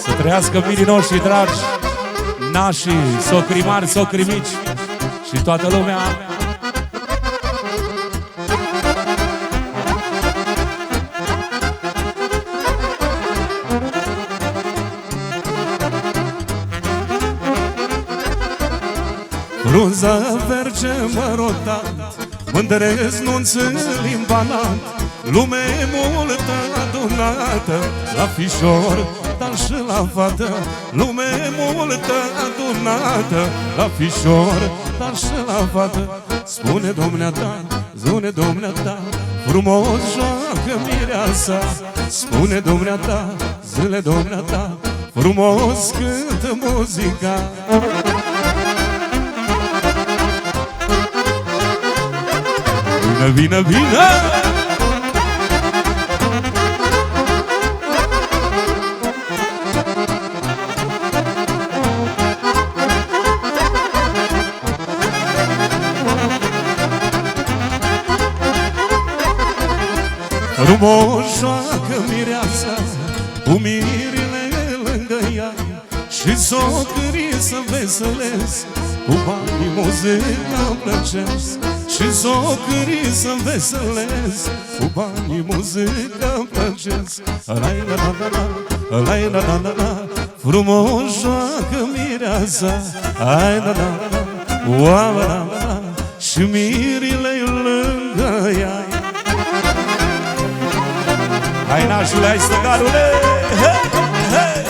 Să trăiască mirii noștri dragi, nașii, socrii mari, socrii mici și toată lumea. Frunza verge mărotat, mândresc nunț în limbanat, lume multă adunată, la fișor, dar și la fată. Lume multă adunată, la fișor, dar și la fată. Spune dumneata, zune dumneata, frumos joacă mireasa. Spune dumneata, zile dumneata, frumos cântă muzica. Vină, vină! Frumos joacă mireasa cu mirile lângă ea și socrii să veselesc, cu banii muzica plăcesc. Și socrii să veselesc, cu banii muzica plăcesc. Lai-la-la-la-la, frumos joacă mireasa. Ai-la-la-la-la, oa-la-la-la, și mirile lângă ea. Hai nașule, hai stăgarule! Hei, hei!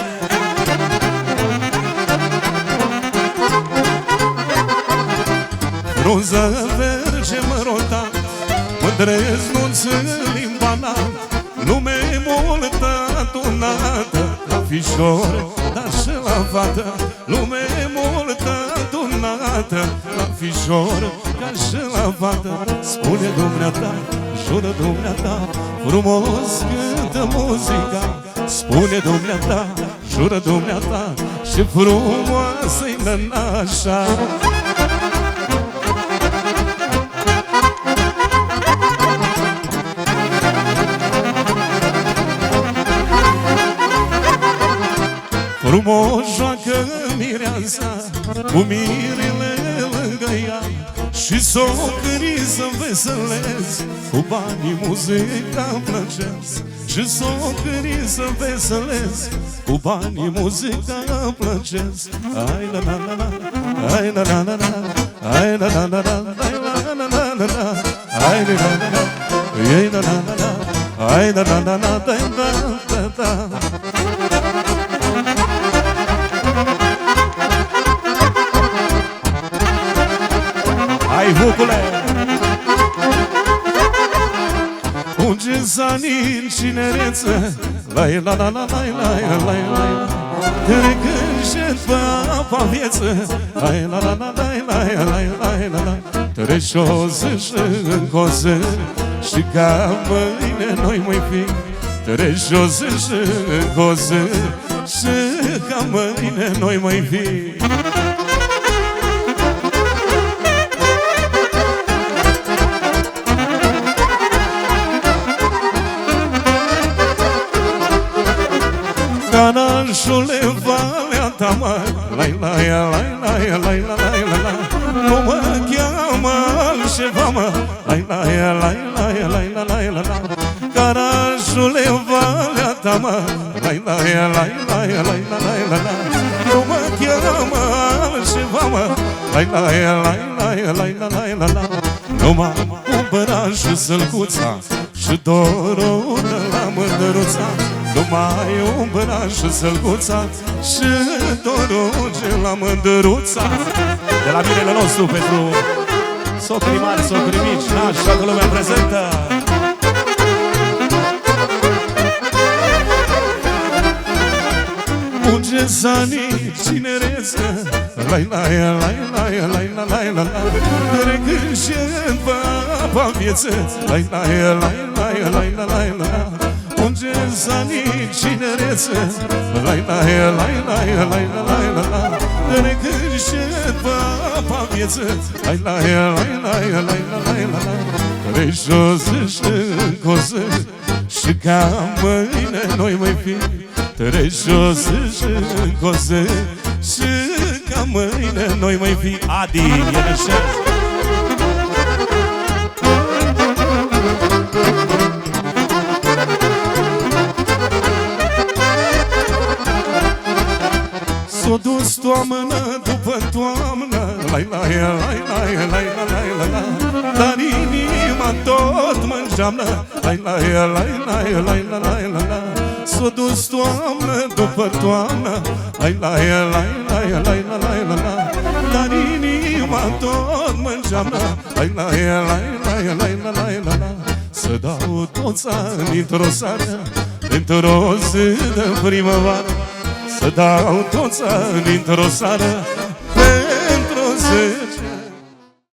Frunza verge mărotat, mândresc nunț în limbanat, lume multă adunată, la fișor, dar și la fată. Lume multă adunată, la fișor, ca și la fată. Spune dumneata, jură dumneata, frumos cântă muzica. Spune dumneata, jură dumneata, și frumoasă-i nănașa. Frumos joacă mireasa cu mirile lângă ea și socrii să veselesc, cu banii muzica plăcesc. Și socrii să veselesc, cu banii muzica plăcesc. Ai la la la la, ai la la la la, ai la la la la, ai la la la la, ai la la la la, ai la la la la, ai la la la la, ai la la la la. Hai, vucule! Unge-ți anii în cinereță, lai la la la lai lai lai lai, trecând și pe apa vieță, lai la la la lai lai lai lai lai, treci o zi și încă o zi, și ca mâine noi mai fi. Treci o zi și încă o zi, și ca mâine noi mai fi. Canașule, valea ta, mă, lai, lai, lai, lai, lai, lai, lai, nu mă cheamă altceva, mă, lai, lai, lai, lai, lai, lai, lai, Canașule, valea ta, mă, lai, lai, lai, lai, lai, lai, lai, nu mă cheamă altceva, mă, lai, lai, lai, lai, lai, lai, lai, nu m-am cumpărat și sălcuța și dorul de la mândruța. Numai umbra și sălcuța și dorul de la mândruța. De la binele nostru pentru socrii mari, socrii mici, nași, toată lumea prezentă. Unge-ți anii cinereță, lai, lai, lai, lai, lai, lai, lai, trecând și pe apa vieță, lai, lai, lai, lai, lai, lai, lai. Unge-ți anii cinereță, lai, lai, lai, lai, lai, lai, lai, trecând și pe apa vieță, lai, lai, lai, lai, lai, lai, lai, treci o zi și încă o zi, și ca mâine noi mai fi. treci jos și încos și ca mâine noi mai fi Adi, Ieneșel. S-o dus toamnă după toamnă, lai la la la la la la la, dar inima tot mă îngeamnă, lai la la la la la la la. S-o dus toamnă după toamnă, lai la la la la la la la, dar inima tot mă îngeamnă, lai la la la la la la la. Să dau toți ani într-o seară, într-o zi de primăvară, să dau toți ani într-o seară, pentru o zi